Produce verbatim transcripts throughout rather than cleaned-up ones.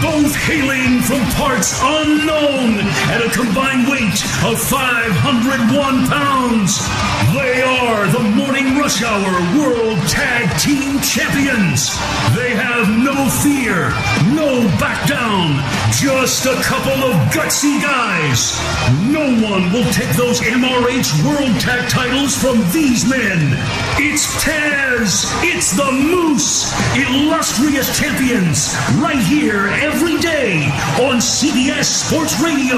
both hailing from parts unknown at a combined weight of five hundred one pounds. They are the Morning Rush Hour World Tag Team Champions. They have no fear, no back down, just a couple of gutsy guys. No one will take those M R H World Tag titles from these men. It's Taz, it's the Moose, illustrious champions, right here every day on C B S Sports Radio.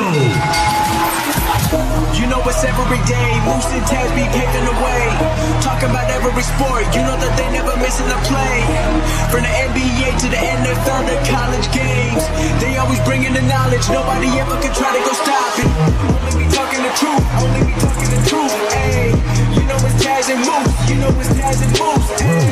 You know it's every day, Moose and Taz be paving the way. Talking about every sport, you know that they never missing a play. From the N B A to the N F L to college games, they always bringing the knowledge, nobody ever can try to go stop it. Only we talking the truth, only we talking the truth, ayy. You know it's Taz and Moose, you know it's Taz and Moose,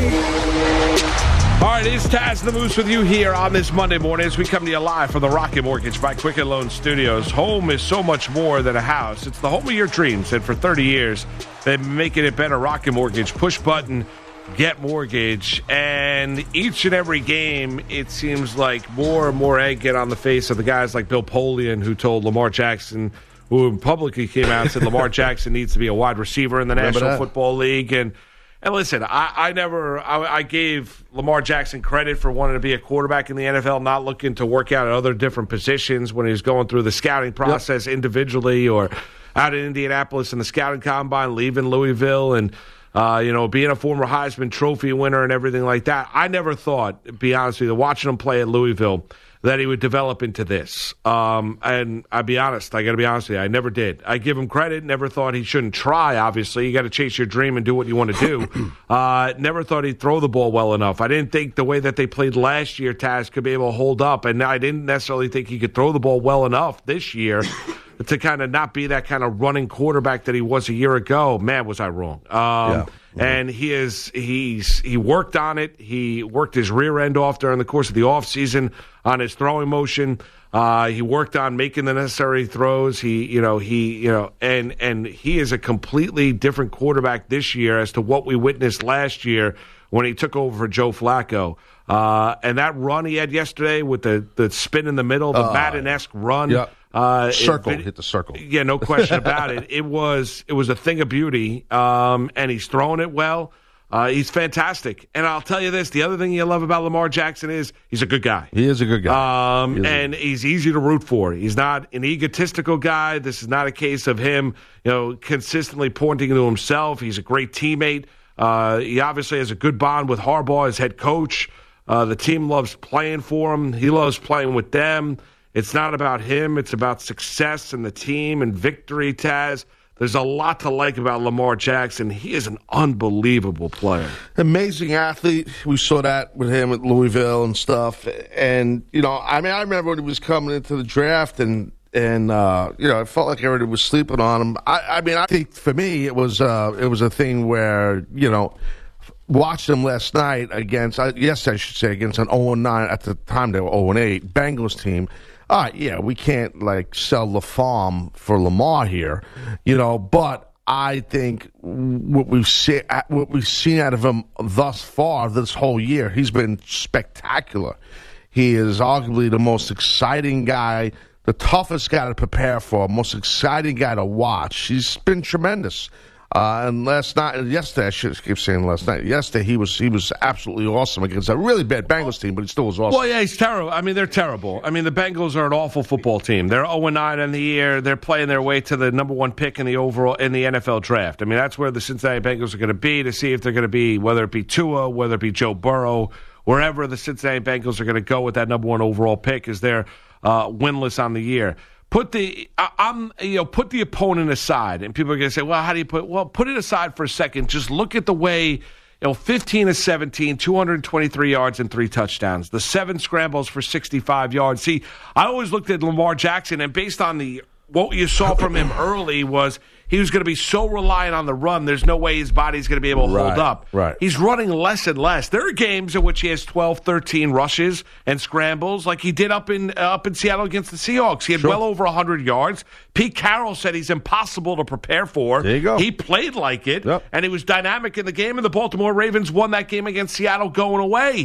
ayy. All right, it's Taz the Moose with you here on this Monday morning as we come to you live from the Rocket Mortgage by Quicken Loan Studios. Home is so much more than a house. It's the home of your dreams, and for thirty years, they've been making it better. Rocket Mortgage, push button, get mortgage, and each and every game, it seems like more and more egg get on the face of the guys like Bill Polian, who told Lamar Jackson, who publicly came out and said Lamar Jackson needs to be a wide receiver in the Remember National that? Football League, and And listen, I, I never, I, I gave Lamar Jackson credit for wanting to be a quarterback in the N F L, not looking to work out at other different positions when he was going through the scouting process yep. individually or out in Indianapolis in the scouting combine, leaving Louisville and, uh, you know, being a former Heisman Trophy winner and everything like that. I never thought, to be honest with you, watching him play at Louisville, that he would develop into this. Um, and I'll be honest, I got to be honest with you, I never did. I give him credit, never thought he shouldn't try, obviously. You got to chase your dream and do what you want to do. uh, never thought he'd throw the ball well enough. I didn't think the way that they played last year, Taz, could be able to hold up, and I didn't necessarily think he could throw the ball well enough this year to kind of not be that kind of running quarterback that he was a year ago. Man, was I wrong. Um, yeah. And he is he's he worked on it. He worked his rear end off during the course of the offseason on his throwing motion. Uh, he worked on making the necessary throws. He, you know, he, you know, and and he is a completely different quarterback this year as to what we witnessed last year when he took over for Joe Flacco. Uh, and that run he had yesterday with the, the spin in the middle, the uh, Madden-esque run. Yeah. Uh, circle, it, hit the circle. Yeah, no question about it. It was it was a thing of beauty, um, and he's throwing it well. Uh, he's fantastic. And I'll tell you this, the other thing you love about Lamar Jackson is he's a good guy. He is a good guy. Um, he and a- he's easy to root for. He's not an egotistical guy. This is not a case of him, you know, consistently pointing to himself. He's a great teammate. Uh, he obviously has a good bond with Harbaugh, his head coach. Uh, the team loves playing for him. He loves playing with them. It's not about him. It's about success and the team and victory, Taz. There's a lot to like about Lamar Jackson. He is an unbelievable player. Amazing athlete. We saw that with him at Louisville and stuff. And, you know, I mean, I remember when he was coming into the draft and, and uh, you know, it felt like everybody was sleeping on him. I, I mean, I think for me it was uh, it was a thing where, you know, watched him last night against, uh, yes, I should say, against an oh and nine, at the time they were oh and eight, Bengals team. All right, yeah, we can't, like, sell the farm for Lamar here, you know, but I think what we've, see, what we've seen out of him thus far this whole year, he's been spectacular. He is arguably the most exciting guy, the toughest guy to prepare for, most exciting guy to watch. He's been tremendous. Uh, and last night, yesterday, I should keep saying last night. Yesterday, he was he was absolutely awesome against a really bad Bengals team, but he still was awesome. Well, yeah, he's terrible. I mean, they're terrible. I mean, the Bengals are an awful football team. They're oh and nine in the year. They're playing their way to the number one pick in the overall in the N F L draft. I mean, that's where the Cincinnati Bengals are going to be to see if they're going to be, whether it be Tua, whether it be Joe Burrow, wherever the Cincinnati Bengals are going to go with that number one overall pick as they're uh, winless on the year. Put the I'm you know put the opponent aside, and people are going to say, well, how do you put? Well, put it aside for a second. Just look at the way, you know, fifteen of seventeen, two hundred twenty-three yards and three touchdowns. The seven scrambles for sixty-five yards. See, I always looked at Lamar Jackson, and based on the what you saw from him early was he was going to be so reliant on the run, there's no way his body's going to be able to right, hold up. Right. He's running less and less. There are games in which he has twelve, thirteen rushes and scrambles like he did up in uh, up in Seattle against the Seahawks. He had sure. well over one hundred yards. Pete Carroll said he's impossible to prepare for. There you go. He played like it, yep. and he was dynamic in the game, and the Baltimore Ravens won that game against Seattle going away. Yeah.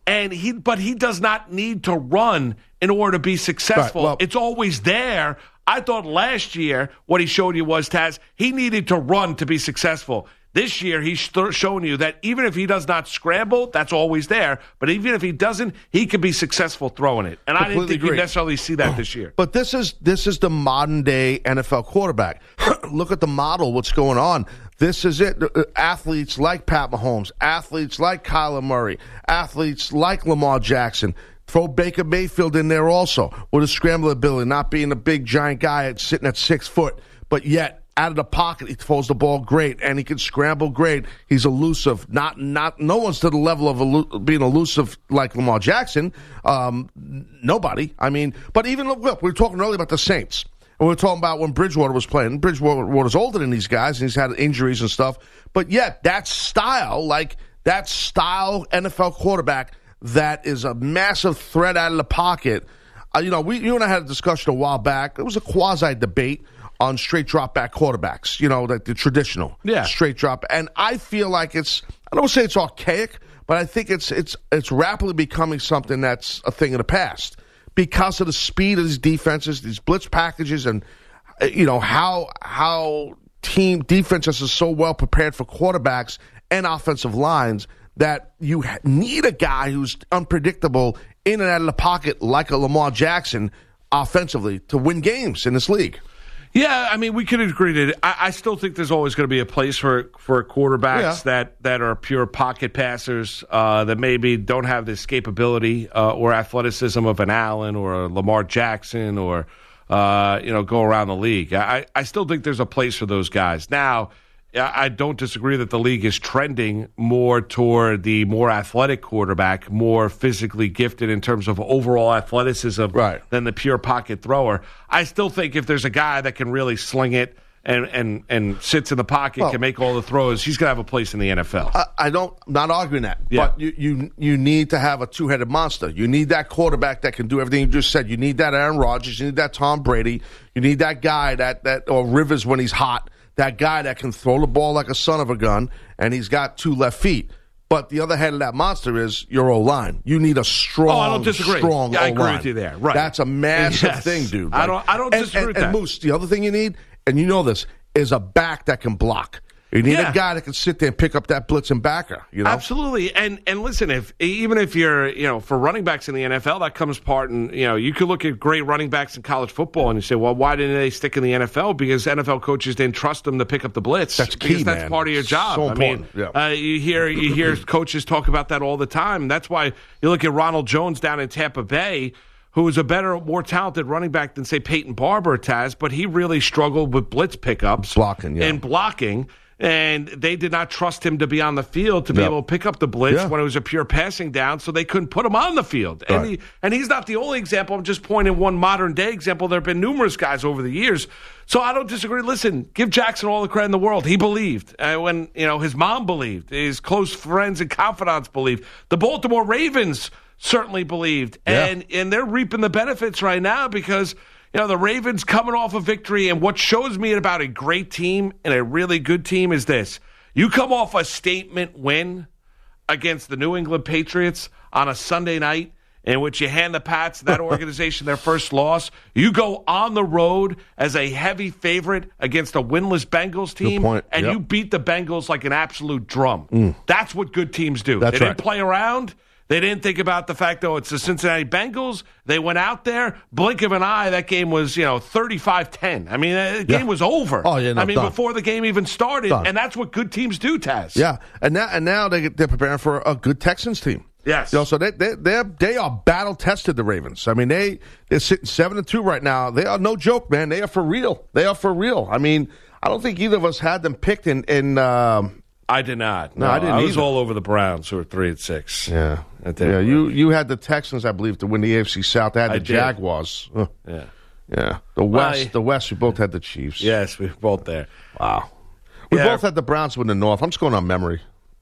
And he, but he does not need to run in order to be successful. Right, well, it's always there. I thought last year what he showed you was, Taz, he needed to run to be successful. This year, he's st- showing you that even if he does not scramble, that's always there. But even if he doesn't, he can be successful throwing it. And I didn't think you necessarily see that this year. But this is this is the modern day N F L quarterback. Look at the model. What's going on? This is it. Athletes like Pat Mahomes, athletes like Kyler Murray, athletes like Lamar Jackson. Throw Baker Mayfield in there also with a scramble ability, not being a big giant guy sitting at six foot, but yet. Out of the pocket, he throws the ball great, and he can scramble great. He's elusive. Not, not, no one's to the level of elu- being elusive like Lamar Jackson. Um, nobody. I mean, but even look, look, we were talking earlier about the Saints, and we were talking about when Bridgewater was playing. Bridgewater's older than these guys, and he's had injuries and stuff. But yet, that style, like that style N F L quarterback, that is a massive threat out of the pocket. Uh, you know, we, you and I had a discussion a while back. It was a quasi debate on straight drop back quarterbacks, you know, like the traditional yeah. straight drop. And I feel like it's, I don't say it's archaic, but I think it's it's it's rapidly becoming something that's a thing of the past because of the speed of these defenses, these blitz packages, and, you know, how how team defenses are so well prepared for quarterbacks and offensive lines that you need a guy who's unpredictable in and out of the pocket like a Lamar Jackson offensively to win games in this league. Yeah, I mean, we could agree that I, I still think there's always going to be a place for for quarterbacks yeah. that, that are pure pocket passers uh, that maybe don't have the escapability uh, or athleticism of an Allen or a Lamar Jackson or, uh, you know, go around the league. I, I still think there's a place for those guys. Now, I don't disagree that the league is trending more toward the more athletic quarterback, more physically gifted in terms of overall athleticism right. than the pure pocket thrower. I still think if there's a guy that can really sling it and and, and sits in the pocket, well, can make all the throws, he's going to have a place in the N F L. I, I don't, I'm not arguing that, yeah. but you, you you need to have a two-headed monster. You need that quarterback that can do everything you just said. You need that Aaron Rodgers. You need that Tom Brady. You need that guy that, that or Rivers when he's hot. That guy that can throw the ball like a son of a gun, and he's got two left feet. But the other head of that monster is your O-line. You need a strong, oh, I don't disagree. strong yeah, I O-line. agree with you there. Right. That's a massive yes. thing, dude. Like, I don't, I don't and, disagree and, with and that. Moose, the other thing you need, and you know this, is a back that can block. You need yeah. a guy that can sit there and pick up that blitz and backer. You know, absolutely. And and listen, if even if you're, you know, for running backs in the N F L, that comes part. And you know, you could look at great running backs in college football, and you say, well, why didn't they stick in the N F L? Because N F L coaches didn't trust them to pick up the blitz. That's key, because that's man. part of your job. So I mean, important. Yeah. uh, you hear you hear coaches talk about that all the time. That's why you look at Ronald Jones down in Tampa Bay, who is a better, more talented running back than, say, Peyton Barber, Taz, but he really struggled with blitz pickups. Blocking, yeah. And blocking. And they did not trust him to be on the field to be no. able to pick up the blitz yeah. when it was a pure passing down, so they couldn't put him on the field. And, right. he, and he's not the only example. I'm just pointing one modern-day example. There have been numerous guys over the years. So I don't disagree. Listen, give Jackson all the credit in the world. He believed. Uh, when you know his mom believed. His close friends and confidants believed. The Baltimore Ravens certainly believed. Yeah. And, and they're reaping the benefits right now because – you know, the Ravens coming off a victory, and what shows me about a great team and a really good team is this. You come off a statement win against the New England Patriots on a Sunday night in which you hand the Pats, that organization, their first loss. You go on the road as a heavy favorite against a winless Bengals team, point. and Yep. you beat the Bengals like an absolute drum. Mm. That's what good teams do. That's they right. didn't play around. They didn't think about the fact, oh, it's the Cincinnati Bengals. They went out there, blink of an eye, that game was, you know, thirty-five ten. I mean, the game Yeah. was over. Oh, yeah, no, I mean, done. before the game even started, Done. and that's what good teams do, Taz. Yeah, and now and now they they're preparing for a good Texans team. Yes. You know, so they they they they are battle tested. The Ravens. I mean, they they're sitting seven and two right now. They are no joke, man. They are for real. They are for real. I mean, I don't think either of us had them picked in in. Um, I did not. No, No, I didn't I was either. all over the Browns, who were three and six. yeah, That didn't yeah. work. You you had the Texans, I believe, to win the A F C South. They had I the did. Jaguars. Huh. Yeah. Yeah, the West. I- the West. We both had the Chiefs. Yes, we were both there. Wow. We Yeah. both had the Browns win the North. I'm just going on memory.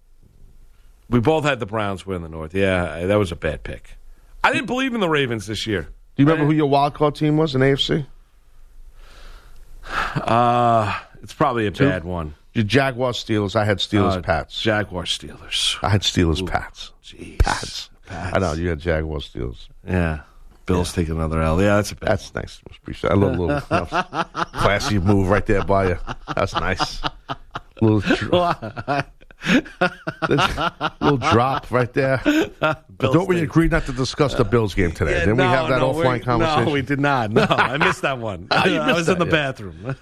We both had the Browns win the North. Yeah, that was a bad pick. I didn't believe in the Ravens this year. Do you remember who your wild card team was in A F C? Uh, it's probably a bad one. Your Jaguars, Steelers. I had Steelers, Uh, Pats. Jaguar Steelers. I had Steelers, Pats. Jeez. Pats. I know you had Jaguars Steelers. Yeah. Bills yeah. taking another L. Yeah, that's a bad That's nice. Appreciate a little, little you know, classy move right there by you. That's nice. Little, dro- little drop right there. Don't we agree not to discuss the Bills game today? Yeah, Didn't no, we have that no, offline we, conversation? No, we did not. No, I missed that one. Oh, you I was that, in the yeah. bathroom. Dude,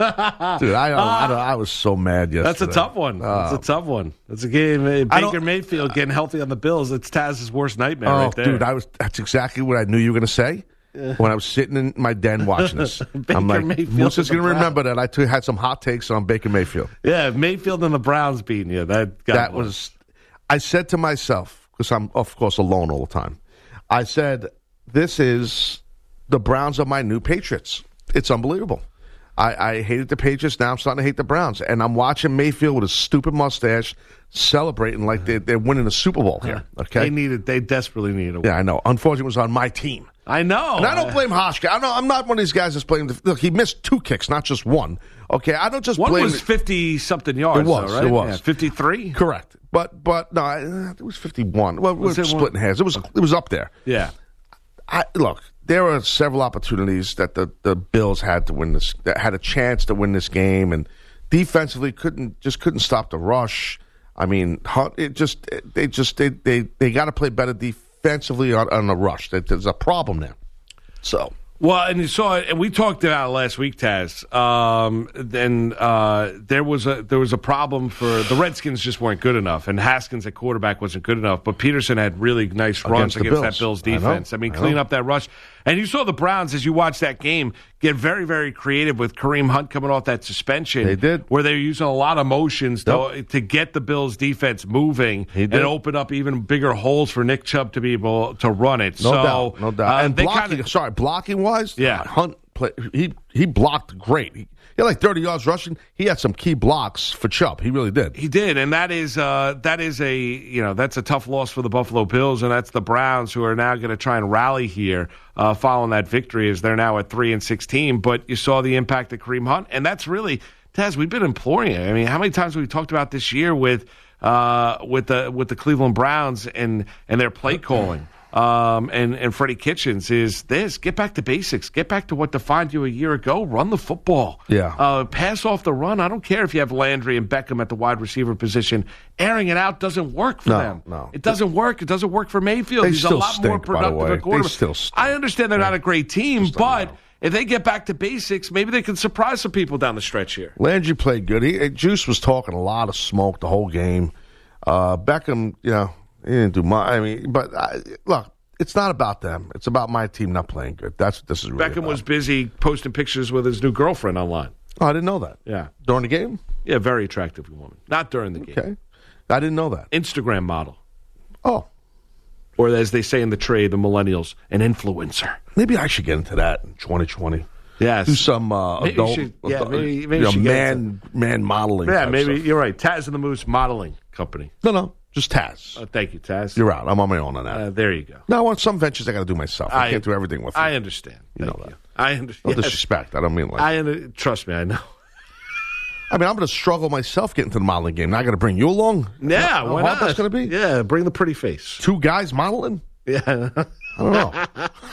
I, I, I, I was so mad yesterday. That's a tough one. Uh, That's a tough one. That's a game. Baker Mayfield getting healthy on the Bills. It's Taz's worst nightmare oh, right there. Dude, I was. That's exactly what I knew you were going to say. Yeah. When I was sitting in my den watching this, I'm like, Moose's going to remember that I t- had some hot takes on Baker Mayfield. Yeah, Mayfield and the Browns beating you. That got that was. I said to myself, because I'm of course alone all the time. I said, "This is the Browns are my new Patriots. It's unbelievable." I, I hated the Patriots. Now I'm starting to hate the Browns, and I'm watching Mayfield with his stupid mustache celebrating like they, they're winning a Super Bowl here. Okay, they needed. They desperately needed. A win. Yeah, I know. Unfortunately, it was on my team. I know. And I don't blame Hoshka. I know I'm not one of these guys that's blaming. The, look, he missed two kicks, not just one. Okay, I don't just one blame. One was fifty something yards. It was. Though, right? It was yeah, fifty-three. Correct. But but no, it was fifty-one. Well, was we're it splitting hairs. It was it was up there. Yeah. I, look, there were several opportunities that the, the Bills had to win this. That had a chance to win this game, and defensively couldn't just couldn't stop the rush. I mean, it just they just they they, they got to play better defensively on, on the rush. There's a problem there. So. Well, and you saw it, and we talked about it last week, Taz. Um, then uh, there was a there was a problem for the Redskins just weren't good enough, and Haskins at quarterback wasn't good enough. But Peterson had really nice runs against, against that Bills defense. I, I mean, I clean up that rush. And you saw the Browns, as you watched that game, get very, very creative with Kareem Hunt coming off that suspension. They did. Where they were using a lot of motions yep. to, to get the Bills defense moving and open up even bigger holes for Nick Chubb to be able to run it. No so, doubt, no doubt. Uh, and blocking, kinda, sorry, blocking-wise, yeah. Hunt, play, he, he blocked great. He, He had like thirty yards rushing. He had some key blocks for Chubb. He really did. He did, and that is uh, that is a you know that's a tough loss for the Buffalo Bills, and that's the Browns who are now going to try and rally here uh, following that victory, as they're now at three and sixteen. But you saw the impact of Kareem Hunt, and that's really Taz. We've been imploring it. I mean, how many times have we talked about this year with uh, with the with the Cleveland Browns and and their play calling? Um, and, and Freddie Kitchens is this, get back to basics, get back to what defined you a year ago, run the football. Yeah. Uh, pass off the run. I don't care if you have Landry and Beckham at the wide receiver position. Airing it out doesn't work for no, them. No, It doesn't work. It doesn't work for Mayfield. They He's still a lot stink, more productive by the way. at quarterback. They still stink. I understand they're yeah. not a great team, Just but if they get back to basics, maybe they can surprise some people down the stretch here. Landry played good. He, Juice was talking a lot of smoke the whole game. Uh, Beckham, you know, he didn't do much. I mean, but I, look, it's not about them. It's about my team not playing good. That's what this is really Beckham about. was busy posting pictures with his new girlfriend online. Oh, I didn't know that. Yeah. During the game? Yeah, very attractive woman. Not during the game. Okay. I didn't know that. Instagram model. Oh. Or as they say in the trade, the millennials, an influencer. Maybe I should get into that in twenty twenty. Yes. Do some uh, maybe adult, should, yeah, adult, maybe, maybe you know, should man, man modeling. Yeah, type maybe stuff. you're right. Taz and the Moose Modeling Company. No, no, just Taz. Uh, thank you, Taz. You're out. I'm on my own on that. Uh, there you go. No, I want some ventures I got to do myself. I, I can't do everything with you. I understand. You Thank know that. You. I understand. No Yes. disrespect. I don't mean like. I under- trust me. I know. I mean, I'm going to struggle myself getting to the modeling game. Now I got to bring you along. Yeah, How why hard not? that's going to be? Yeah, bring the pretty face. Two guys modeling? Yeah. I don't know.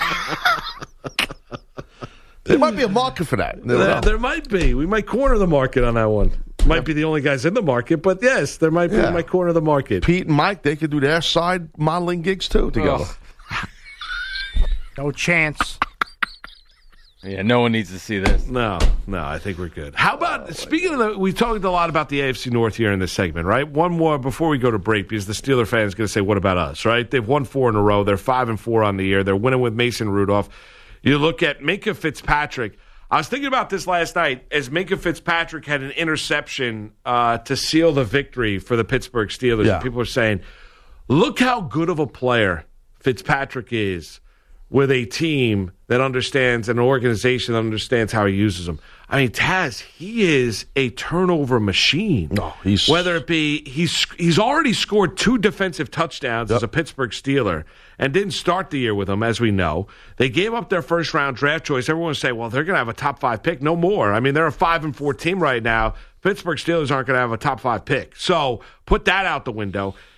There might be a market for that. There, there might be. We might corner the market on that one. Might be the only guys in the market, but yes, there might be. Yeah. We might corner the market. Pete and Mike, they could do their side modeling gigs too together. Oh. No chance. Yeah, no one needs to see this. No, no, I think we're good. How about, speaking of the, we talked a lot about the A F C North here in this segment, right? One more before we go to break, because the Steeler fans going to say, what about us, right? They've won four in a row. They're five and four on the year. They're winning with Mason Rudolph. You look at Minkah Fitzpatrick. I was thinking about this last night as Minkah Fitzpatrick had an interception uh, to seal the victory for the Pittsburgh Steelers. Yeah. And people are saying, look how good of a player Fitzpatrick is with a team that understands, an organization that understands how he uses them. I mean, Taz, he is a turnover machine. No, he's Whether it be, he's he's already scored two defensive touchdowns Yep. as a Pittsburgh Steeler and didn't start the year with them, as we know. They gave up their first round draft choice. Everyone say, well, they're going to have a top five pick. No more. I mean, they're a five and four team right now. Pittsburgh Steelers aren't going to have a top five pick. So put that out the window.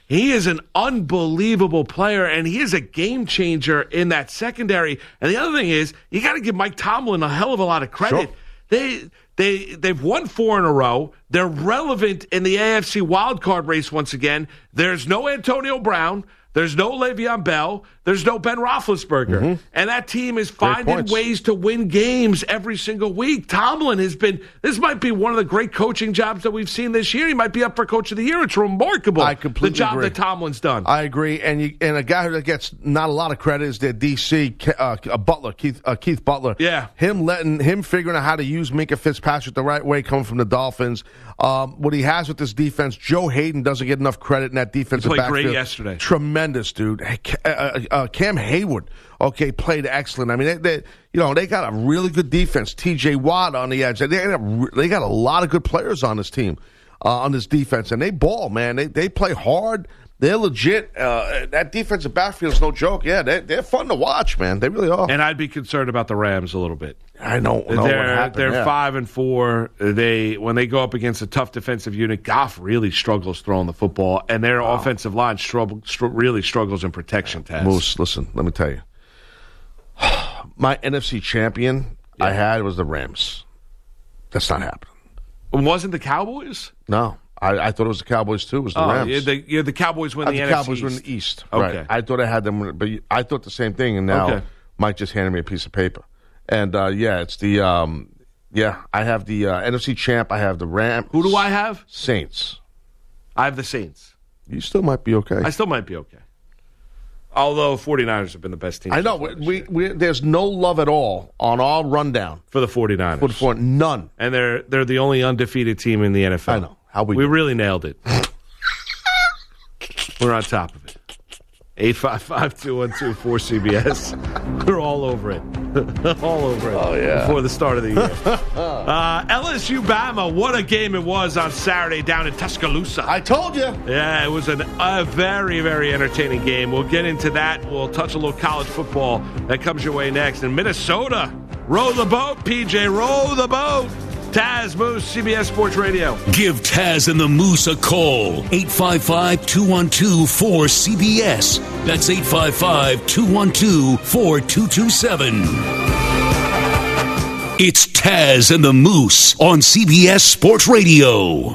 He is an unbelievable player, and he is a game changer in that secondary. And the other thing is, you got to give Mike Tomlin a hell of a lot of credit. Sure. They they they've won four in a row. They're relevant in the A F C wildcard race once again. There's no Antonio Brown. There's no Le'Veon Bell. There's no Ben Roethlisberger. Mm-hmm. And that team is finding ways to win games every single week. Tomlin has been, this might be one of the great coaching jobs that we've seen this year. He might be up for Coach of the Year. It's remarkable, I completely the job agree. that Tomlin's done. I agree. And you, and a guy who gets not a lot of credit is their D C, uh, uh, Butler, Keith, uh, Keith Butler. Yeah. Him letting, him figuring out how to use Minkah Fitzpatrick the right way coming from the Dolphins. Um, what he has with this defense, Joe Hayden doesn't get enough credit in that defensive He played backfield. great yesterday. Tremendous, dude. Uh, uh, uh, Cam Hayward, okay, played excellent. I mean, they, they, you know, they got a really good defense. T J Watt on the edge. They got, they got a lot of good players on this team, uh, on this defense, and they ball, man. They they play hard. They're legit. Uh, that defensive backfield is no joke. Yeah, they, they're fun to watch, man. They really are. And I'd be concerned about the Rams a little bit. I don't know they're, what happened. They're yeah. five and four. They when they go up against a tough defensive unit, Goff really struggles throwing the football, and their wow. offensive line struggle, str- really struggles in protection. Taz. Moose, listen, let me tell you. My N F C champion yeah. I had was the Rams. That's not happening. It wasn't the Cowboys? No. I, I thought it was the Cowboys, too. It was the oh, Rams. Yeah, the, yeah, the Cowboys win uh, the, the N F C Cowboys East. win the East. Okay. Right. I thought I had them, but I thought the same thing, and now okay. Mike just handed me a piece of paper. And, uh, yeah, it's the, um, yeah, I have the uh, N F C champ. I have the Rams. Who do I have? Saints. I have the Saints. You still might be okay. I still might be okay. Although 49ers have been the best team. I know. We, we, we, there's no love at all on our rundown. For the 49ers. For the four, none. And they're they're the only undefeated team in the N F L. I know. How we we do. really nailed it. We're on top of it. eight five five, two one two, four C B S. We're all over it. all over it. Oh, yeah. Before the start of the year. uh, L S U Bama, what a game it was on Saturday down in Tuscaloosa. I told you. Yeah, it was an, a very, very entertaining game. We'll get into that. We'll touch a little college football that comes your way next. In Minnesota, row the boat, P J, row the boat. Taz Moose, C B S Sports Radio. Give Taz and the Moose a call. eight five five, two one two, four C B S. That's eight five five, two one two, four two two seven. It's Taz and the Moose on C B S Sports Radio.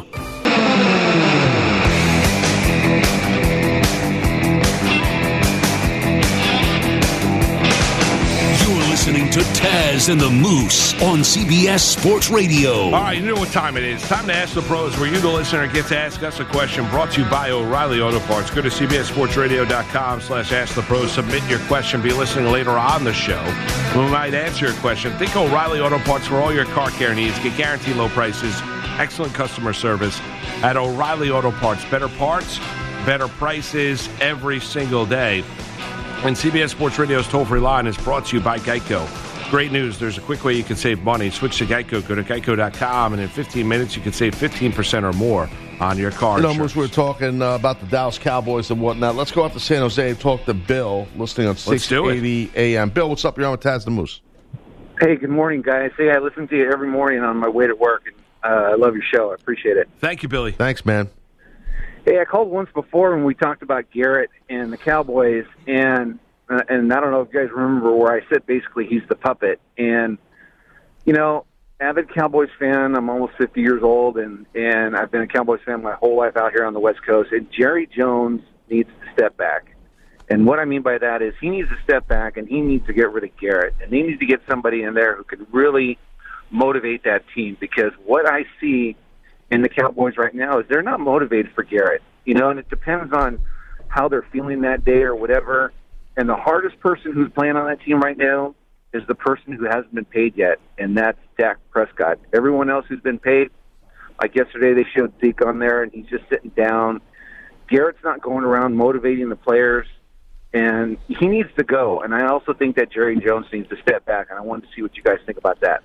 Listening to Taz and the Moose on C B S Sports Radio. All right, you know what time it is. Time to Ask the Pros, where you, the listener, get to ask us a question. Brought to you by O'Reilly Auto Parts. Go to cbssportsradio.com slash ask the pros. Submit your question. Be listening later on the show. We might answer your question. Think O'Reilly Auto Parts for all your car care needs. Get guaranteed low prices. Excellent customer service at O'Reilly Auto Parts. Better parts, better prices every single day. And C B S Sports Radio's toll-free line is brought to you by Geico. Great news. There's a quick way you can save money. Switch to Geico. Go to geico dot com, and in fifteen minutes, you can save fifteen percent or more on your car You know, insurance. Moose, we were talking uh, about the Dallas Cowboys and whatnot. Let's go out to San Jose and talk to Bill, listening on six eighty A M. Bill, what's up? You're on with Taz the Moose. Hey, good morning, guys. Hey, I listen to you every morning on my way to work, and uh, I love your show. I appreciate it. Thank you, Billy. Thanks, man. Hey, I called once before when we talked about Garrett and the Cowboys, and uh, and I don't know if you guys remember where I said basically he's the puppet. And, you know, avid Cowboys fan. I'm almost fifty years old, and, and I've been a Cowboys fan my whole life out here on the West Coast. And Jerry Jones needs to step back. And what I mean by that is he needs to step back, and he needs to get rid of Garrett. And he needs to get somebody in there who could really motivate that team, because what I see in the Cowboys right now is they're not motivated for Garrett. You know, and it depends on how they're feeling that day or whatever. And the hardest person who's playing on that team right now is the person who hasn't been paid yet, and that's Dak Prescott. Everyone else who's been paid, like yesterday they showed Zeke on there, and he's just sitting down. Garrett's not going around motivating the players, and he needs to go. And I also think that Jerry Jones needs to step back, and I wanted to see what you guys think about that.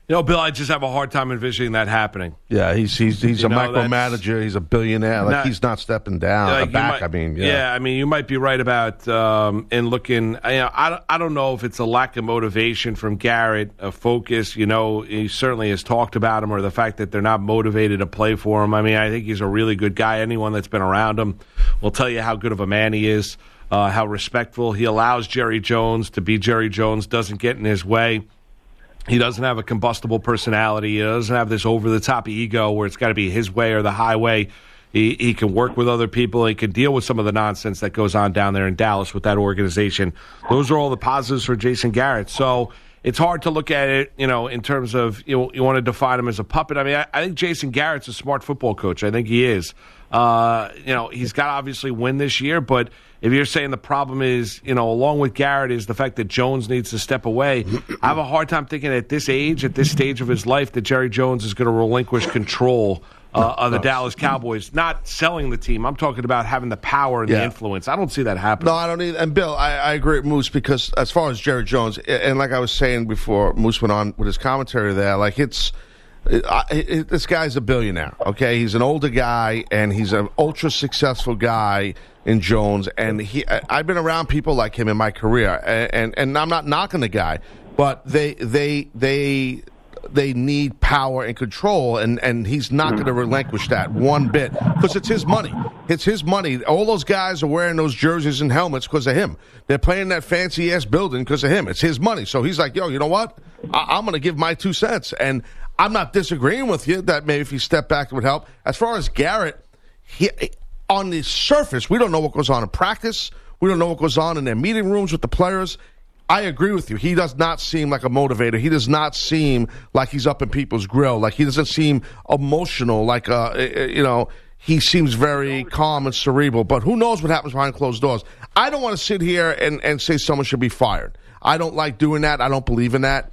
You know, Bill, I just have a hard time envisioning that happening. Yeah, he's he's he's You a know, micromanager. He's a billionaire. Like Not- he's not stepping down. Like, the you back, might- I mean, yeah. I mean, you might be right about um, in looking. You know, I don't- I don't know if it's a lack of motivation from Garrett, a focus. You know, he certainly has talked about him, or the fact that they're not motivated to play for him. I mean, I think he's a really good guy. Anyone that's been around him will tell you how good of a man he is, uh, how respectful he allows Jerry Jones to be. Jerry Jones doesn't get in his way. He doesn't have a combustible personality. He doesn't have this over-the-top ego where it's got to be his way or the highway. He he can work with other people. He can deal with some of the nonsense that goes on down there in Dallas with that organization. Those are all the positives for Jason Garrett. So it's hard to look at it, you know, in terms of you know, you want to define him as a puppet. I mean, I, I think Jason Garrett's a smart football coach. I think he is. Uh, you know, he's got to obviously win this year, but if you're saying the problem is, you know, along with Garrett is the fact that Jones needs to step away, I have a hard time thinking at this age, at this stage of his life, that Jerry Jones is going to relinquish control uh, of the Dallas Cowboys. Not selling the team. I'm talking about having the power and Yeah. the influence. I don't see that happening. No, I don't either. And Bill, I, I agree with Moose because as far as Jerry Jones, and like I was saying before, Moose went on with his commentary there, like it's. It, I, it, this guy's a billionaire, okay? He's an older guy, and he's an ultra-successful guy in Jones. And he, I, I've been around people like him in my career, and, and, and I'm not knocking the guy, but they they they they need power and control, and, and he's not going to relinquish that one bit because it's his money. It's his money. All those guys are wearing those jerseys and helmets because of him. They're playing that fancy-ass building because of him. It's his money. So he's like, yo, you know what? I, I'm going to give my two cents. And I'm not disagreeing with you that maybe if he stepped back it would help. As far as Garrett, he, on the surface, we don't know what goes on in practice. We don't know what goes on in their meeting rooms with the players. I agree with you. He does not seem like a motivator. He does not seem like he's up in people's grill. Like he doesn't seem emotional. Like, uh, you know, he seems very calm and cerebral. But who knows what happens behind closed doors. I don't want to sit here and, and say someone should be fired. I don't like doing that. I don't believe in that.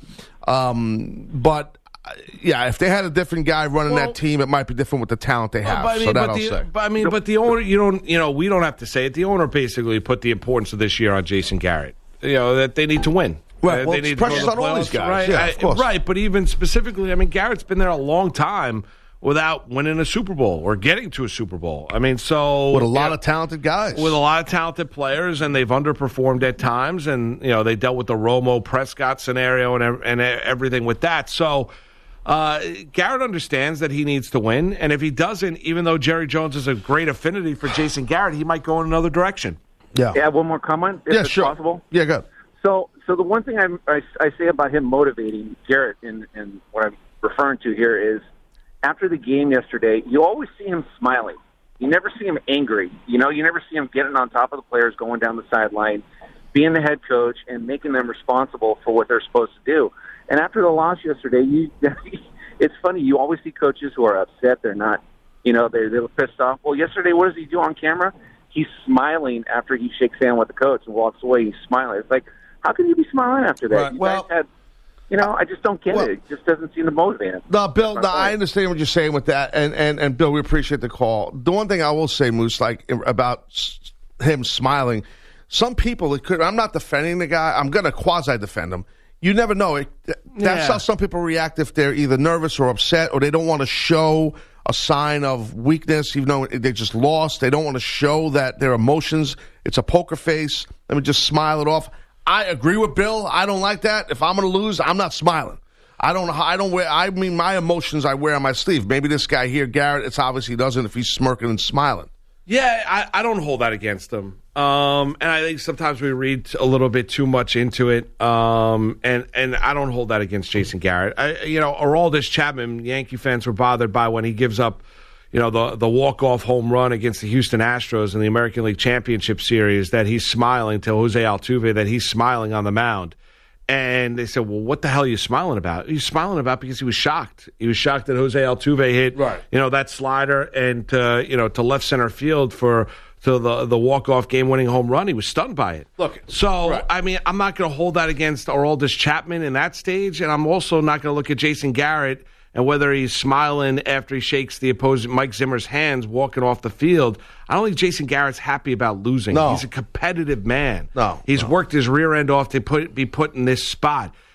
Um, but... Yeah, if they had a different guy running Well, that team, it might be different with the talent they have. But, I mean, so that but I'll the, say. But I mean, but the owner, you don't, you know, we don't have to say it. The owner basically put the importance of this year on Jason Garrett. You know that they need to win. Right, Uh, well, they it's need to go to precious the on all these playoffs, guys. right? Yeah, I- of course. right. But even specifically, I mean, Garrett's been there a long time without winning a Super Bowl or getting to a Super Bowl. I mean, so With a lot yeah, of talented guys. with a lot of talented players, and they've underperformed at times, and you know they dealt with the Romo Prescott scenario and ev- and everything with that. So. Uh, Garrett understands that he needs to win, and if he doesn't, even though Jerry Jones has a great affinity for Jason Garrett, he might go in another direction. yeah. Yeah, one more comment, if Yeah, it's sure. possible. Yeah, good. So, so the one thing I, I, I say about him motivating Garrett, and and what I'm referring to here is, after the game yesterday, you always see him smiling. You never see him angry. You know, you never see him getting on top of the players, going down the sideline, being the head coach, and making them responsible for what they're supposed to do. And after the loss yesterday, you it's funny. You always see coaches who are upset. They're not, you know, they're, they're pissed off. Well, yesterday, what does he do on camera? He's smiling after he shakes hands with the coach and walks away. He's smiling. It's like, how can you be smiling after that? Right. You Well- guys had, you know, I just don't get Well- it. It just doesn't seem to motivate him. No, Bill, no, That's I right. understand what you're saying with that. And, and, and Bill, we appreciate the call. The one thing I will say, Moose, like about s- him smiling, some people, it could, I'm not defending the guy. I'm going to quasi-defend him. You never know. It, that's Yeah. how some people react if they're either nervous or upset or they don't want to show a sign of weakness, even though they just lost. They don't want to show that their emotions. It's a poker face. Let me just smile it off. I agree with Bill. I don't like that. If I'm going to lose, I'm not smiling. I don't. I don't wear. I mean, my emotions I wear on my sleeve. Maybe this guy here, Garrett, it's obvious he doesn't. If he's smirking and smiling. Yeah, I, I don't hold that against him. Um, and I think sometimes we read a little bit too much into it. Um, and, and I don't hold that against Jason Garrett. I, you know, Aroldis Chapman, Yankee fans were bothered by when he gives up, you know, the, the walk-off home run against the Houston Astros in the American League Championship Series, that he's smiling to Jose Altuve, that he's smiling on the mound. And they said, well, what the hell are you smiling about? He's smiling about because he was shocked. He was shocked that Jose Altuve hit, Right. you know, that slider and, uh, you know, to left center field for to the the walk-off game-winning home run. He was stunned by it. Look, So, right. I mean, I'm not going to hold that against Aroldis Chapman in that stage, and I'm also not going to look at Jason Garrett and whether he's smiling after he shakes the opposing Mike Zimmer's hands walking off the field. I don't think Jason Garrett's happy about losing. No. He's a competitive man. No, He's no. worked his rear end off to put be put in this spot.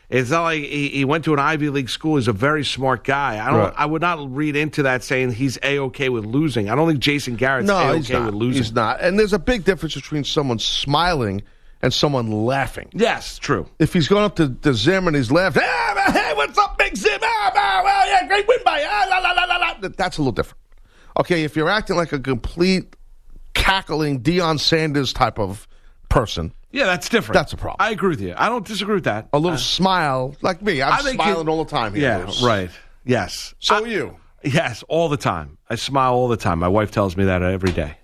It's not like he, he went to an Ivy League school. He's a very smart guy. I don't. Right. I would not read into that saying he's A-okay with losing. I don't think Jason Garrett's No, he's A-okay not. with losing. He's not. And there's a big difference between someone smiling and someone laughing. Yes, true. If he's going up to, to Zim and he's laughing, ah, hey, what's up, Big Zim? Ah, ah, well, yeah, great win by ah, la, la, la, la, la. That's a little different. Okay, if you're acting like a complete cackling Deion Sanders type of person, Yeah, that's different. That's a problem. I agree with you. I don't disagree with that. a little smile like me. I'm I think smiling it- all the time here. Yeah, Bruce. right. Yes. So I- are you. Yes, all the time. I smile all the time. My wife tells me that every day.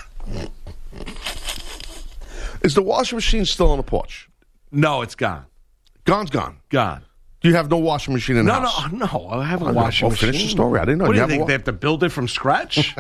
Is the washing machine still on the porch? No, it's gone. Gone's gone. Gone. You have no washing machine in the No, no, house? no. I have a Oh, washing well, machine. finish the story. I didn't know What you do have you a think? wa- They have to build it from scratch?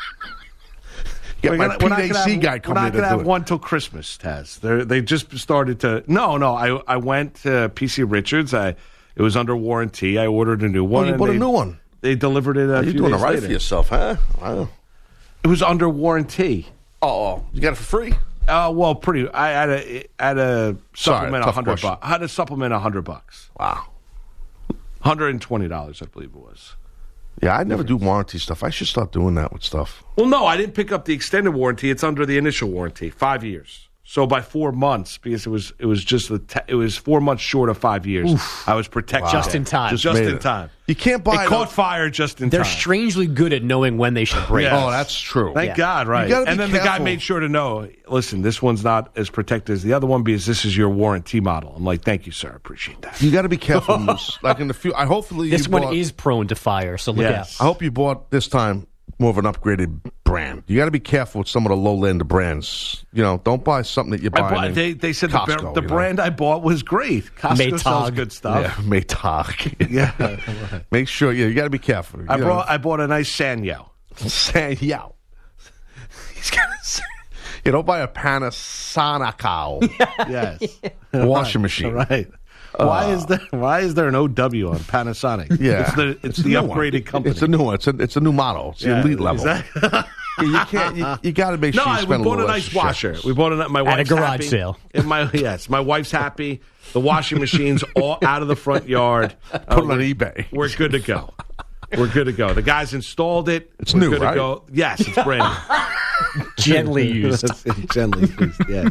Get We're my gonna- we're not P A gonna C have- guy come We're in not and going to do have it. one till Christmas, Taz. They're, they just started to. No, no. I I went to P C Richards. I it was under warranty. I ordered a new one. Oh, you and bought a they- new one? They delivered it a You're few doing it days right later. for yourself, huh? Wow. It was under warranty. Oh, oh, you got it for free? Uh, well, pretty. I had a had a Sorry, supplement a tough hundred question. bucks. I had a supplement a hundred bucks. Wow. Hundred and twenty dollars, I believe it was. Yeah, I never do warranty stuff. I should start doing that with stuff. Well, no, I didn't pick up the extended warranty. It's under the initial warranty, five years. So by four months, because it was it was just the te- it was four months short of five years. I was protected Just in time. Just, Made in it. time. You can't buy It caught fire just in They're time. strangely good at knowing when they should break. Yes. Oh, that's true. Thank Yeah. God, right? gotta be And then the guy careful. made sure to know. Listen, this one's not as protected as the other one because this is your warranty model. I'm like, thank you, sir. I appreciate that. You got to be careful, Moose. Like in the few, I hopefully This you one bought, is prone to fire, so look Yes. I hope you bought this time more of an upgraded brand. You got to be careful with some of the low end brands. You know, don't buy something that you're I buying. bought, in they they said Costco, the, bar- the you know? brand I bought was great. Costco Maytag. sells good stuff. Yeah, Maytag. Yeah. Make sure. Yeah, you got to be careful. I You brought I bought a nice Sanyo. Say yeah. He's gonna say. You don't buy a Panasonic Yes. washing machine. All right. Why is there Why is there an O W on Panasonic? Yeah, it's the it's, a the new one. upgraded company. It's a new one. It's a it's a new model. It's the Yeah, elite level. exactly. Yeah, you can't. You, you got to make No, sure you I, we spend a bought little a nice extra washer. shekels. We bought a my a wife's garage happy. sale. And my yes, my wife's happy. The washing machine's all out of the front yard. Put Uh, it on eBay. We're good to go. We're good to go. The guys installed it. It's We're new, good right? To go. Yes, it's brand new. Gently used. Gently used. Yeah.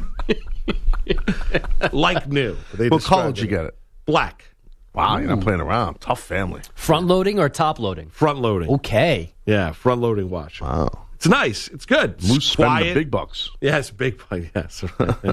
Like new. They What described color did you get it? Black. Wow, you're not playing around. Tough family. Front loading or top loading? Front loading. Okay. Yeah, front loading washer. Wow. It's nice. It's good. It's Moose spending quiet. the big bucks. Yes, big buck. Yes.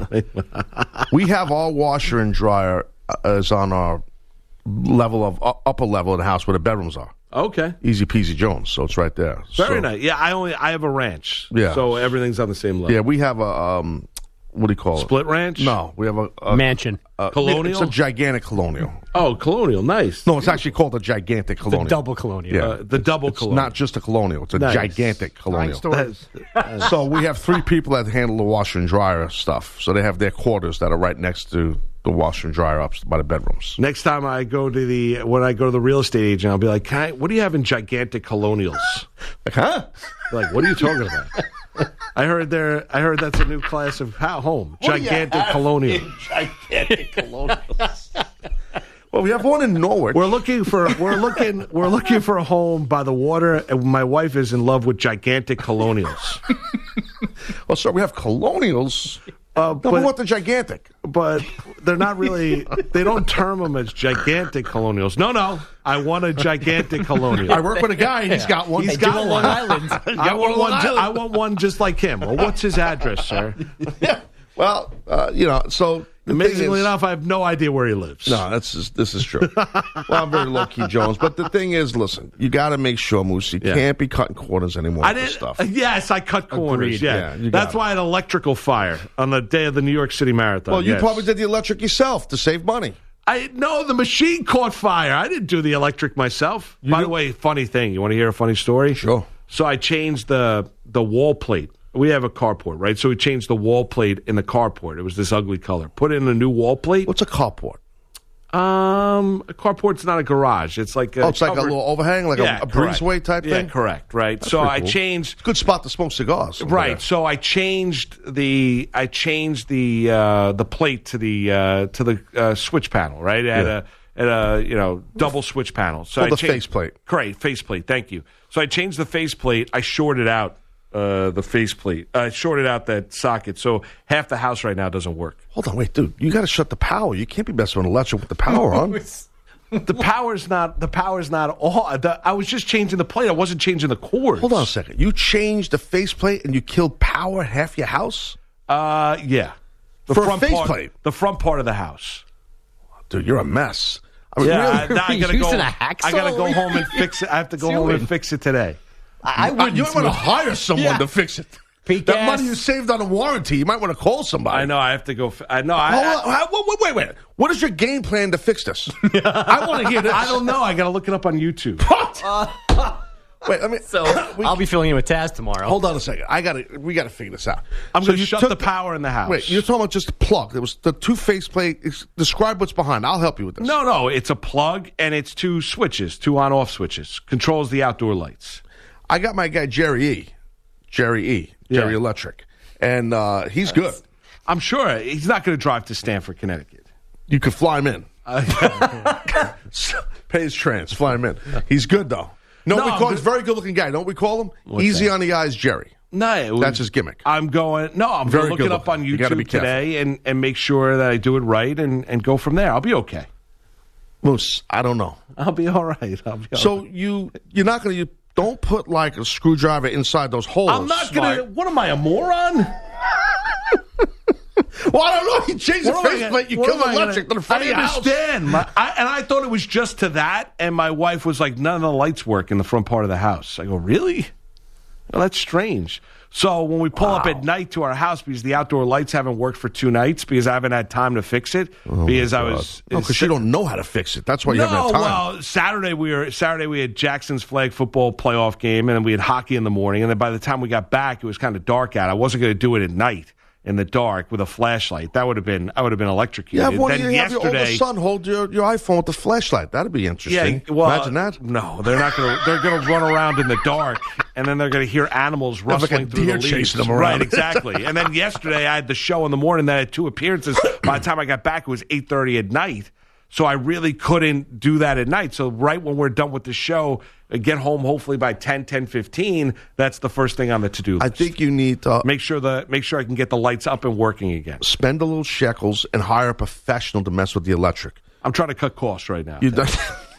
We have our washer and dryer uh, is on our level of uh, upper level of the house where the bedrooms are. Okay. Easy peasy Jones. So it's right there. Very So- nice. Yeah, I only I have a ranch. Yeah. So everything's on the same level. Yeah, we have a um, what do you call it? Split ranch? No, we have a, a Mansion. a- Colonial? It's a gigantic colonial. Oh, colonial. Nice. No, it's actually called a gigantic The colonial. double colonial. Yeah. Uh, the double It's colonial. not just a colonial. It's a Nice. gigantic colonial. stories. So we have three people that handle the washer and dryer stuff. So they have their quarters that are right next to the washer and dryer up by the bedrooms. Next time I go to the when I go to the real estate agent, I'll be like, Can I, "What do you have in gigantic colonials?" Like, huh? They're like, what are you talking about? I heard there. I heard that's a new class of ho- home. Gigantic colonial. Gigantic colonials. Well, we have one in Norwich. We're looking for we're looking we're looking for a home by the water, and my wife is in love with gigantic colonials. Well, so we have colonials. Uh, No, but but, what the gigantic? but they're not really. They don't term them as gigantic colonials. No, no. I want a gigantic colonial. I work with a guy, and he's got one. He's Hey, got do a one. Long Island. I want Long one. Ju- Island. I want one just like him. Well, what's his address, sir? Yeah. Well, uh, you know, so the thing Amazingly is- enough, I have no idea where he lives. No, that's just, this is true. Well, I'm very low key, Jones. But the thing is, listen, you got to make sure, Moose, you Yeah. can't be cutting corners anymore I with this didn't. stuff. Yes, I cut corners. Agreed. Yeah, Yeah, you got that's it. why I had electrical fire on the day of the New York City Marathon. Well, you yes. probably did the electric yourself to save money. I no, the machine caught fire. I didn't do the electric myself. By the way, funny thing. You want to hear a funny story? Sure. So I changed the the wall plate. We have a carport, right? So we changed the wall plate in the carport. It was this ugly color. Put in a new wall plate. What's a carport? Um, a carport's not a garage. It's like a Oh, it's like a covered- little overhang, like Yeah, a, a correct. breezeway type Yeah, thing? correct. Right. That's so pretty I cool. changed. Good spot to smoke cigars. over Right. there. So I changed the I changed the uh, the plate to the uh, to the uh, switch panel. Right. At Yeah. a at a you know double switch panel. So Called I the changed, faceplate. Correct. Faceplate. Thank you. So I changed the faceplate. I shorted out uh, the faceplate. I shorted out that socket. So half the house right now doesn't work. Hold on, wait, dude. You got to shut the power. You can't be messing with electric with the power on. The power's not. The power's not all. The, I was just changing the plate. I wasn't changing the cords. Hold on a second. You changed the faceplate and you killed power at half your house? Uh, yeah. The For a front part, faceplate? The front part of the house. Dude, you're a mess. I mean, Yeah, really? I, now I gotta Using go. a hacksaw? I gotta go home and fix it. I have to go home and fix it today. I Uh, wouldn't. you might want to hire someone Yeah. to fix it. Peak That ass. money you saved on a warranty, you might want to call somebody. I know. I have to go. F- I know. I, Hold I, on. How- wait, wait, wait. What is your game plan to fix this? I want to hear this. I don't know. I gotta look it up on YouTube. What? Wait, I mean, So I'll be filling in with Taz tomorrow. hold on a second. I got to. We got to figure this out. I'm So gonna you shut took the power in the house. Wait, you're talking about just the plug. There was the two faceplate. ex- Describe what's behind. I'll help you with this. No, no. It's a plug and it's two switches, two on-off switches. Controls the outdoor lights. I got my guy Jerry E. Jerry E. Jerry Yeah. Electric, and uh, he's good. I'm sure he's not going to drive to Stamford, Connecticut. You could fly him in. Pay his trans. Fly him in. He's good though. No, No, we I'm call he's a good. very good looking guy. Don't we call him? Easy that? on the eyes, Jerry. No, it was- That's his gimmick. I'm going. No, I'm Very going to look good it up on looking. You gotta be YouTube careful. today and, and make sure that I do it right and, and go from there. I'll be okay. Moose, I don't know. I'll be all right. I'll be all So right. you you're not going to you don't put like a screwdriver inside those holes. I'm not going to. What am I, a moron? Well, I don't know. You changed the What am I faceplate. You what killed am I the electric to gonna- the front I of your house. understand. My, I, and I thought it was just to that. And my wife was like, none of the lights work in the front part of the house. I go, really? Well, that's strange. So when we pull up at night to our house because the outdoor lights haven't worked for two nights because I haven't had time to fix it because I was No, because you don't know how to fix it. That's why you no, haven't had time. well, Saturday we were Saturday we had Jackson's flag football playoff game, and then we had hockey in the morning. And then by the time we got back, it was kind of dark out. I wasn't going to do it at night in the dark with a flashlight. That would have been I would have been electrocuted. You have, one, then you have your older yesterday, son hold your, your iPhone with the flashlight. That'd be interesting. yeah, well, Imagine that. No, they're not going to. They're going to run around in the dark, and then they're going to hear animals like a rustling through the deer leaves. chasing them around. Right, exactly. And then yesterday I had the show in the morning that had two appearances. By the time I got back, it was eight thirty at night. So I really couldn't do that at night. So right when we're done with the show, uh, get home hopefully by ten, ten fifteen. That's the first thing on the to-do list. I think you need to make sure the make sure I can get the lights up and working again. spend a little shekels and hire a professional to mess with the electric. I'm trying to cut costs right now. You don't.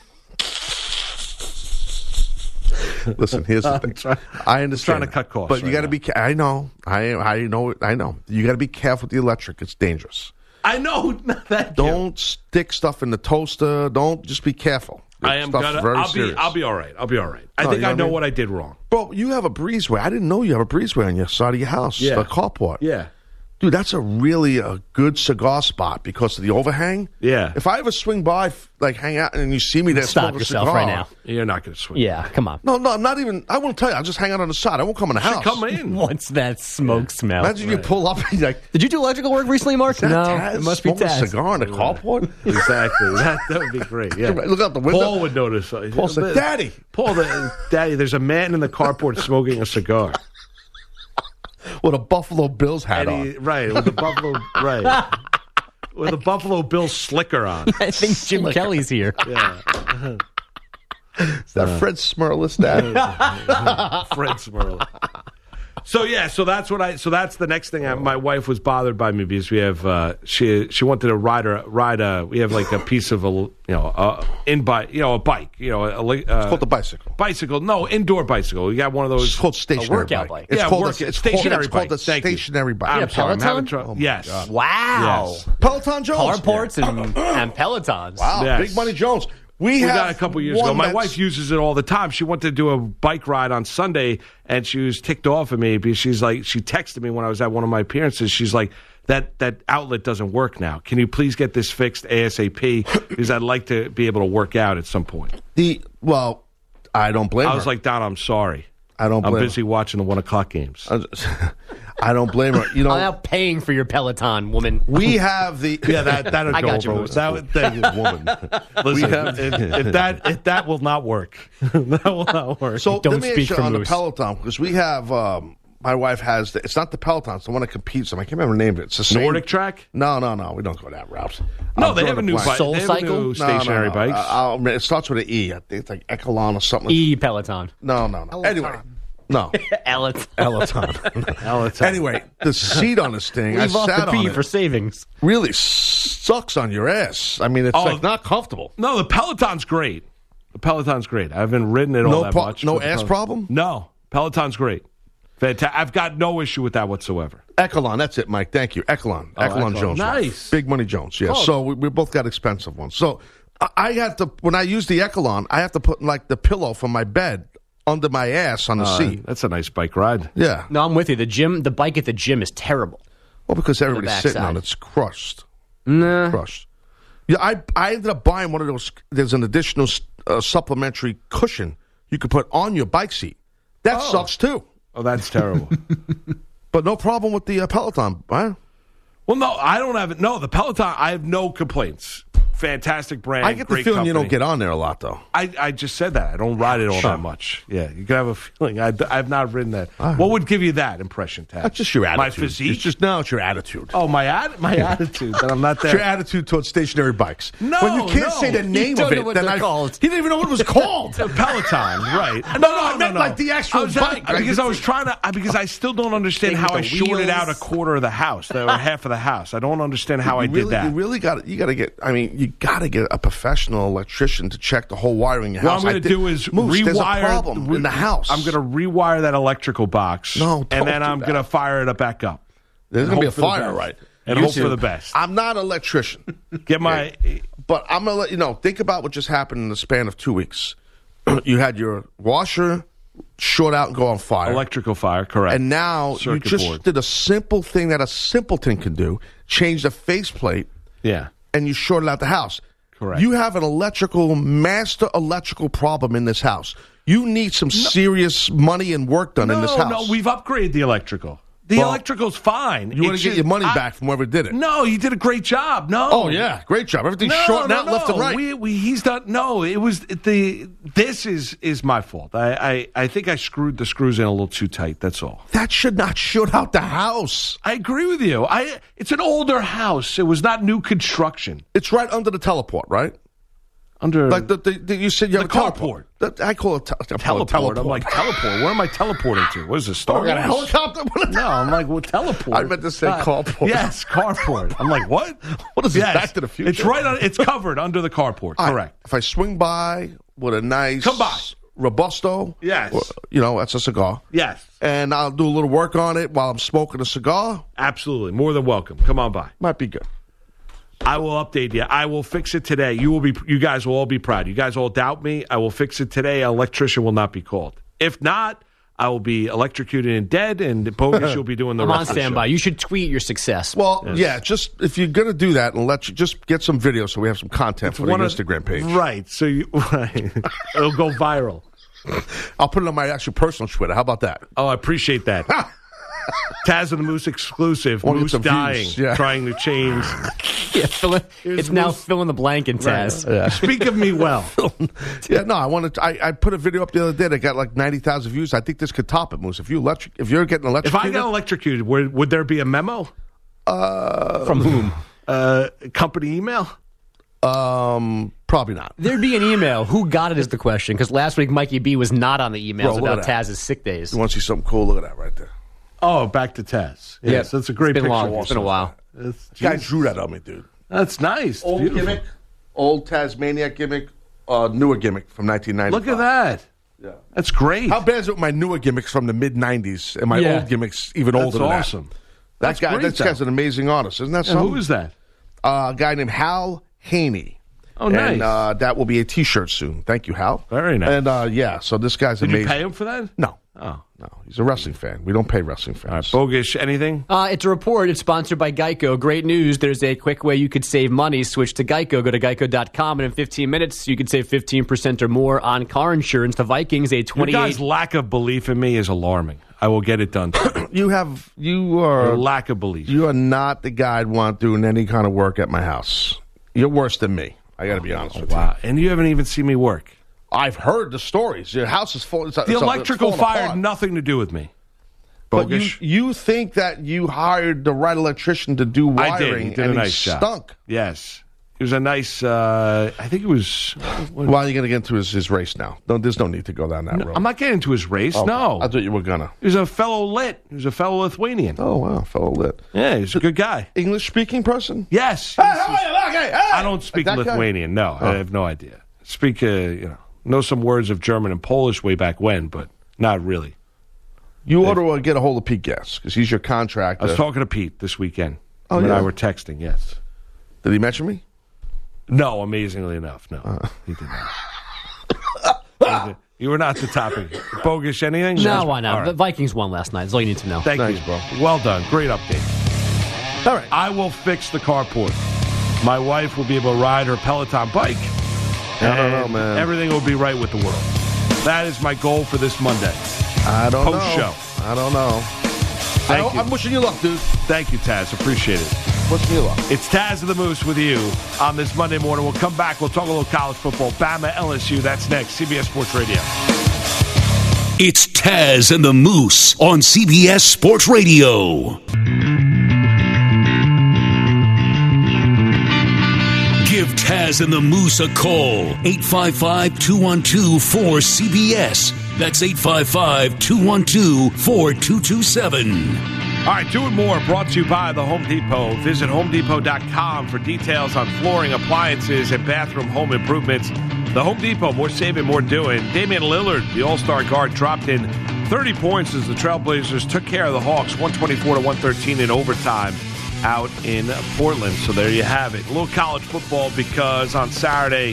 Listen, here's the thing. trying- I understand, trying to that. cut costs but you right got to now. be. ca- I know. I I know. I know. You got to be careful with the electric. It's dangerous. I know. Thank you. Don't stick stuff in the toaster. Don't just be careful. I am Stuff's gonna. very I'll serious. be. I'll be all right. I'll be all right. I No, think you know I what know I mean? what I did wrong. Bro, you have a breezeway. I didn't know you have a breezeway on your side of your house. Yeah. The carport. Yeah. Dude, that's a really a good cigar spot because of the overhang. Yeah. If I ever swing by, like hang out, and you see me there, Stop smoking a yourself cigar, right now. You're not going to swing. Yeah, come on. No, no, I'm not even. I won't tell you. I'll just hang out on the side. I won't come in the house. Come in. What's that smoke smell? Imagine you pull up and you're like, Did you do electrical work recently, Mark? is that No, Taz it must be smoking a Taz. cigar in the carport. Exactly. That, that would be great. Yeah. Look out the window. Paul would notice. Paul said, "Daddy." Paul, the, Daddy, there's a man in the carport smoking a cigar. With a Buffalo Bills hat And he- on. right, with the Buffalo, right. With a Buffalo Bill slicker on. I think Jim Kelly's here. Yeah. Is that Fred Smirlis, Dad? Fred Smirley. So yeah, so that's what I. So that's the next thing. I, my wife was bothered by me because we have uh, she she wanted to ride a ride a. We have like a piece of a you know a in bike you know a bike you know a, a, uh, It's called the bicycle. bicycle. No, indoor bicycle. We got one of those. It's called stationary workout bike. bike. It's Yeah, called work- a, it's stationary called, it's called bike. a Thank you. stationary bike. I'm Yeah, sorry, I'm having Peloton? trouble. yes. Wow. Yes. Peloton Jones. Carports and, and Pelotons. Wow, Yes. Big Money Jones. We, We have got a couple years ago. one My that's- wife uses it all the time. She wanted to do a bike ride on Sunday, and she was ticked off at me because she's like, she texted me when I was at one of my appearances. She's like, that that outlet doesn't work now. Can you please get this fixed ASAP? Because I'd like to be able to work out at some point. The well, I don't blame I her. was like, Don, I'm sorry. I don't I'm blame busy watching the one o'clock games. her. I don't blame her. You know, I'm out paying for your Peloton, woman. we have the Yeah, that that'll I go got you, over. Moose. That would that, woman. listen, have- if, if that if that will not work, that will not work. So Don't let me speak ask you for on Moose. the Peloton because we have. Um, my wife has. The, it's not the Peloton. It's the one that competes. I can't remember the name of it. It's the same. Nordic Track? No, no, no. We don't go that route. No, I'm they drawing have a new blank. bike. Soul They have a Cycle? new No, no, stationary no, no. bikes. Uh, I'll- it starts with an E. I think it's like Echelon or something. E Peloton. No, no, no. Anyway, no. Peloton. Peloton. Anyway, the seat on this thing, I Leave off sat the P on it, for savings. really sucks on your ass. I mean, it's Oh. like not comfortable. No, the Peloton's great. The Peloton's great. I haven't ridden it all No that pro- much. no but the ass Pel- problem? No, Peloton's great. Fanta- I've got no issue with that whatsoever. Echelon, that's it, Mike. Thank you. Echelon. Oh, Echelon Echelon. Jones. Nice. Big Money Jones, yeah. So we, we both got expensive ones. So I, I have to, when I use the Echelon, I have to put like the pillow from my bed under my ass on the Uh, seat. that's a nice bike ride. Yeah. No, I'm with you. The gym, the bike at the gym is terrible. Well, because everybody's backside. sitting on it. It's crushed. Nah. Crushed. Yeah, I I ended up buying one of those. There's an additional uh, supplementary cushion you could put on your bike seat. That sucks too. Oh, that's terrible. But no problem with the uh, Peloton, right? Well, no, I don't have it. No, the Peloton, I have no complaints. Fantastic brand. I get the great feeling you don't company. get on there a lot, though. I, I just said that. I don't ride it all Sure. that much. Yeah, you can have a feeling. I, I've not ridden that. What would give you that impression, Tad? That's just your attitude. My physique? It's just no, it's your attitude. oh, my ad- my attitude that I'm not It's your there. attitude towards stationary bikes. No, when you can't no. say the You name don't of know it, what then they're I called. He didn't even know what it was called. The Peloton, right? No, no, I meant like the actual I was bike. at- because I was trying to. I- Because I still don't understand Thing how I with the shorted wheels. out a quarter of the house, or half of the house. I don't understand how I you did really, that. You really got you got to get. I mean, you got to get a professional electrician to check the whole wiring in your What house. I'm going I to did- do is Moose, rewire There's a problem re- in the house. I'm going to rewire that electrical box. No, don't and then do I'm that. going to fire it up back up. There's and going to be a hope for the fire, best. right? And You hope too. for the best. I'm not an electrician, Get my. but I'm gonna let you know. Think about what just happened in the span of two weeks. You had your washer short out and go on fire. Electrical fire, correct. And now you Circuit just board. did a simple thing that a simpleton can do: change the faceplate, Yeah. and you shorted out the house. Correct. You have an electrical master electrical problem in this house. You need some serious money and work done No, in this house. no, we've upgraded the electrical. The Well, electrical's fine. You want It's to get just- your money I- back from whoever did it. No, you did a great job. No. Oh yeah, great job. Everything's No, short no, out no. left and right. We, we, he's done. No, it was the. This is is my fault. I, I I think I screwed the screws in a little too tight. That's all. that should not short out the house. I agree with you. I. It's an older house. It was not new construction. It's right under the teleport, right? Under Like the, the, the you said you have The a teleport. The- I call it te- I call it teleport. I'm like teleport. Where am I teleporting to? What is this? Star Oh, I got a Wars? helicopter. What is No, I'm like, well, teleport. I meant to say Uh, carport. Yes, carport. I'm like, what? What is this, Yes. Back to the Future? It's right on. It's covered under the carport. All right, Correct. If I swing by with a nice Come by. Robusto, Yes. or, you know that's a cigar, Yes, and I'll do a little work on it while I'm smoking a cigar. absolutely. More than welcome. Come on by. Might be good. I will update you. I will fix it today. You will be. You guys will all be proud. You guys all doubt me. I will fix it today. An electrician will not be called. If not, I will be electrocuted and dead, and Bogus will be doing the I'm rest on of the show. standby. You should tweet your success. Well, yeah, just if you're gonna do that, and let you just get some video so we have some content for the One of- Instagram page. Right. So you, right. It'll go viral. I'll put it on my actual personal Twitter. How about that? Oh, I appreciate that. Taz and the Moose exclusive. Wanna get Moose some dying, views, yeah. trying to change. Yeah, fill in- it's now Moose- fill in the blank in Taz. Speak of me well. Yeah, no, I wanted. To, I, I put a video up the other day that got like ninety thousand views. I think this could top it, Moose. If you electric, if you're getting If electrocuted, I got electrocuted, would, would there be a memo? From whom? Uh, company email? um, probably not. There'd be an email. Who got it is the question. Because last week Mikey B was not on the emails Bro, look about at that. Taz's sick days. You want to see something cool? Look at that right there. Oh, back to Taz. Yeah, Yes, that's a great it's been picture. long. It's been a while. It's- Guy drew that on me, dude. That's nice. Old Beautiful. gimmick, old Tasmaniac gimmick, uh, newer gimmick from nineteen ninety. Look at that. Yeah. That's great. How bad is it with my newer gimmicks from the mid nineties and my Yeah. old gimmicks even That's older than awesome. that? That's That guy, great, that guy's though. an amazing artist, isn't that And something? who is that? Uh, a guy named Hal Haney. Oh, nice. And uh, that will be a T-shirt soon. Thank you, Hal. Very nice. And uh, yeah, so this guy's Did amazing. you pay him for that? No, Oh. no, he's a wrestling fan. We don't pay wrestling fans. All right, Bogus, anything? Uh, it's a report. It's sponsored by Geico. Great news. There's a quick way you could save money. Switch to Geico. Go to geico dot com, and in fifteen minutes, you could save fifteen percent or more on car insurance. The Vikings, a Your twenty-eight... guy's lack of belief in me is alarming. I will get it done. You have you are A lack of belief. You are not the guy I'd want doing any kind of work at my house. You're worse than me. I got to be honest with Wow. And you haven't even seen me work. you. I've heard the stories. Your house is full. It's, The it's, electrical it's fire falling had apart. nothing to do with me. But you, Bogus. you think that you hired the right electrician to do wiring, I did. He did and a nice he job. stunk. Yes. It was a nice, uh, I think it was. Why are you going to get into his, his race now? No, there's no need to go down that road. I'm not getting into his race, Okay. no. I thought you were going to. He was a fellow Lit. He was a fellow Lithuanian. Oh, wow. Fellow lit. Yeah, he's a good guy. English-speaking person? Yes. Hey, how are you? Okay, hey! I don't speak Like that guy? Lithuanian. No, Oh. I have no idea. Speak, uh, you know, know some words of German and Polish way back when, but not really. You ought to uh, get a hold of Pete Guest, because he's your contractor. I was talking to Pete this weekend. Oh, Him and yeah? I were texting, yes. Did he mention me? No, amazingly enough, no. Uh. He did not. He did- You were not the topic. Bogus anything? No, why not? All right. The Vikings won last night. That's all you need to know. Thank Thanks, you, bro. Well done. Great update. All right. I will fix the carport. My wife will be able to ride her Peloton bike. I don't know, and man. Everything will be right with the world. That is my goal for this Monday. I don't Post know. show. I don't know. I Thank don't, you. I'm wishing you luck, dude. Thank you, Taz. Appreciate it. Wishing you luck. It's Taz of the Moose with you on this Monday morning. We'll come back. We'll talk a little college football. Bama, L S U. That's next. C B S Sports Radio. It's Taz and the Moose on C B S Sports Radio. Give Taz and the Moose a call. eight five five, two one two, four C B S. That's eight five five, two one two, four two two seven. All right, two and more brought to you by the Home Depot. Visit home depot dot com for details on flooring, appliances, and bathroom home improvements. The Home Depot, more saving, more doing. Damian Lillard, the all-star guard, dropped in thirty points as the Trailblazers took care of the Hawks, one twenty-four to one thirteen in overtime out in Portland. So there you have it. A little college football because on Saturday,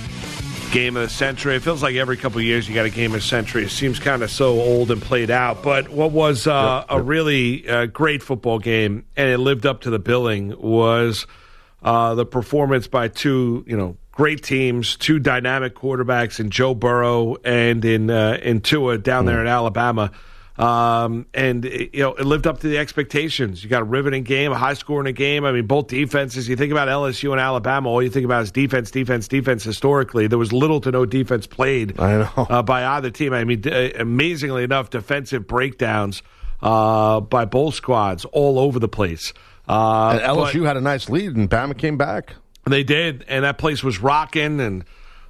game of the century. It feels like every couple of years you got a game of the century. It seems kind of so old and played out. But what was uh, a really uh, great football game, and it lived up to the billing, was uh, the performance by two, you know, great teams, two dynamic quarterbacks in Joe Burrow and in uh, in Tua down there in Alabama. Um, and, it, you know, it lived up to the expectations. You got a riveting game, a high-scoring game. I mean, both defenses. You think about L S U and Alabama, all you think about is defense, defense, defense historically. There was little to no defense played I know. uh, by either team. I mean, d- amazingly enough, defensive breakdowns uh, by both squads all over the place. Uh, And L S U but had a nice lead, and Bama came back. they did, and that place was rocking, and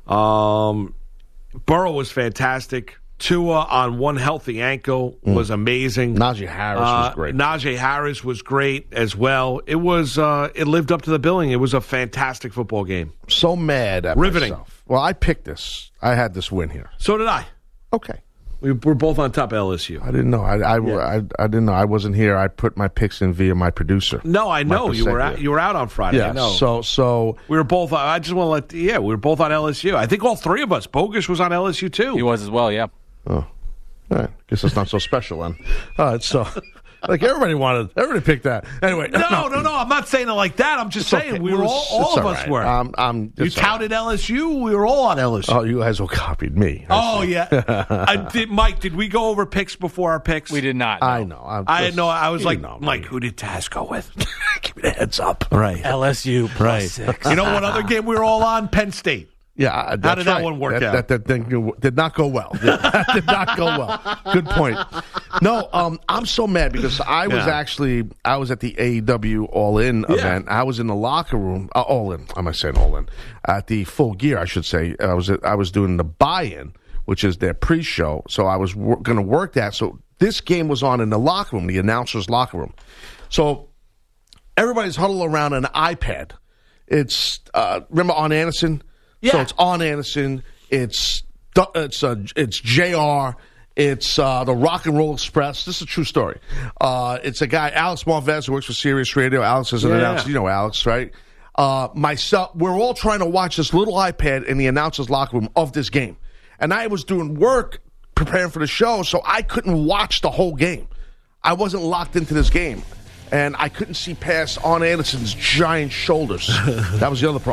um, Burrow was fantastic. Tua on one healthy ankle was amazing. Najee Harris was Uh, great. Najee Harris was great as well. It was uh, it lived up to the billing. It was a fantastic football game. So mad at Riveting. myself. Well, I picked this. I had this win here. So did I. Okay. We were both on top of L S U. I didn't know. I I, I I didn't know. I wasn't here. I put my picks in via my producer. No, I My know you were percent out. here. You were out on Friday. Yeah. I know. So so we were both. I just want to let. Yeah, we were both on L S U. I think all three of us. Bogus was on L S U too. He was as well, yeah. oh, all right. Guess it's not so special then. All right. So like everybody wanted. Everybody picked that. Anyway. No, no, no. I'm not saying it like that. I'm just It's saying okay. we were all. It's All of all us right. were. Um, I'm, you it's all right. touted L S U. We were all on L S U. Oh, you guys all copied me. Oh yeah, I did, Mike. Did we go over picks before our picks? We did not. I no. know. I'm I just- know. I was you like, know me. Mike, who did Taz go with? Give me the heads up. Right, L S U plus right. six. You know what other game we were all on? Penn State. Yeah, uh, that's How did that right. one work that, out? That, that thing did not go well. that did not go well. Good point. No, um, I'm so mad because I was Yeah. actually I was at the A E W All In Yeah. event. I was in the locker room. Uh, all in. Am I saying All In? At the Full Gear, I should say. I was I was doing the buy-in, which is their pre-show. So I was wor- going to work that. So this game was on in the locker room, the announcers' locker room. So everybody's huddled around an iPad. It's uh, remember On Anderson. So Yeah. it's On Anderson. It's it's uh, it's J R. It's uh, the Rock and Roll Express. This is a true story. Uh, it's a guy, Alex Marvez, who works for Sirius Radio. Alex is an Yeah. announcer. You know Alex, right? Uh, myself, we're all trying to watch this little iPad in the announcer's locker room of this game. And I was doing work preparing for the show, so I couldn't watch the whole game. I wasn't locked into this game. And I couldn't see past On Anderson's giant shoulders. That was the other problem.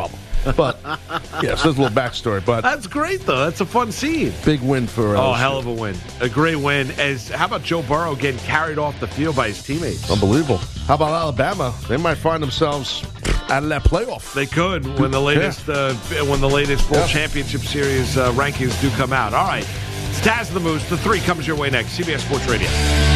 But, yeah, so there's a little backstory. But That's great, though. That's a fun scene. big win for uh, Oh, hell of a win. A great win. As How about Joe Burrow getting carried off the field by his teammates? Unbelievable. How about Alabama? They might find themselves out of that playoff. They could when the latest uh, when the latest Bowl Yeah. Championship Series uh, rankings do come out. All right. It's Taz the Moose. The three comes your way next. C B S Sports Radio.